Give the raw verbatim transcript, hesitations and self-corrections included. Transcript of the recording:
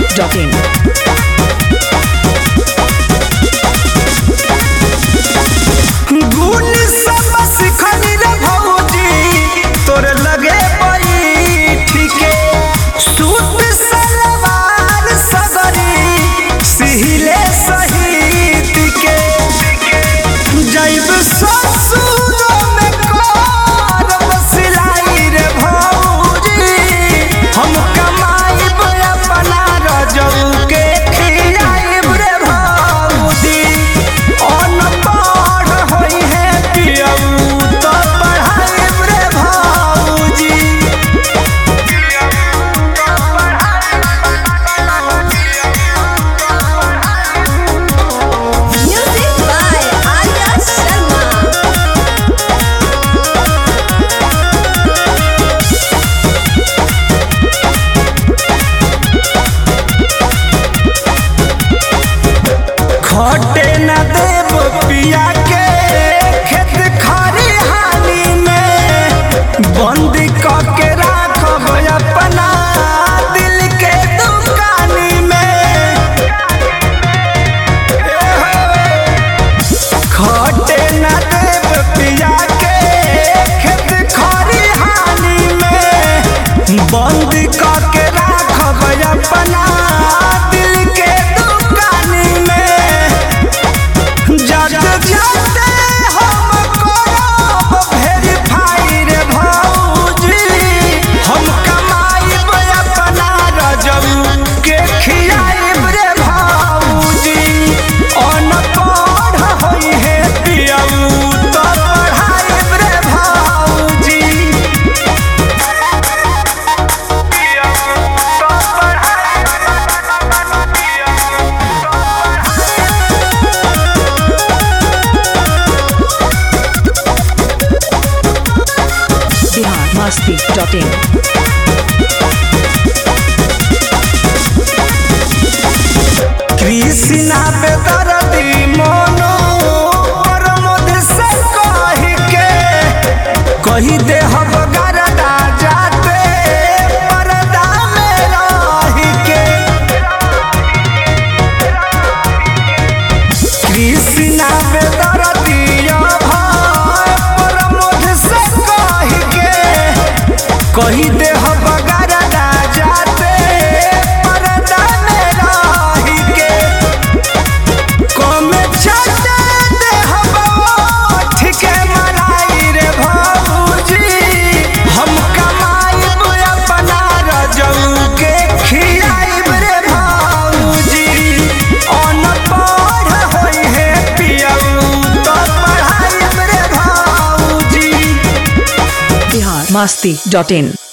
Dot in. गुण सब सिखनी रे भौजी तोरे लगे बैठ के सूट सलवार सगरी सिहिले सहित के जैब ससुर में करब सिलाई रे भौजी हम कमाइब अपना रजऊ के खियाइब रे भौजी अनपढ़ होई है पियऊ तो पढ़ाइब रे भौजी। Music by Arya Sharma. खटे न देव पिया के खेत खरिहानी में बंद क के राखब अपना दिल के दुकानी में। खटे न देव पिया के खेत खरिहानी में बंद क के राखब अपना दिल के दुकानी में। जग जाते हम करब वेरीफाई रे भौजी हम कमाइब अपना रजऊ के खियाइब रे भौजी अनपढ़ होई है पियऊ तो पढ़ाइब रे भौजी। Bihar Masti dot in. कृष्णा पे दर्दी मोनो प्रमोद से कही के कही दे हम गरदा जाते पर्दा में रही के। कृष्णा पे दर्दी भाई प्रमोद से कही के कही दे हम गरदा जाते पर्दा में रही के। कमे छाते दे हम ठीके मनाई रे भौजी हम कमाइब अपना रजऊ के खियाइब रे भौजी अनपढ़ होई है पियऊ तो पढ़ाइब रे भौजी। बिहार मस्ती डॉट इन।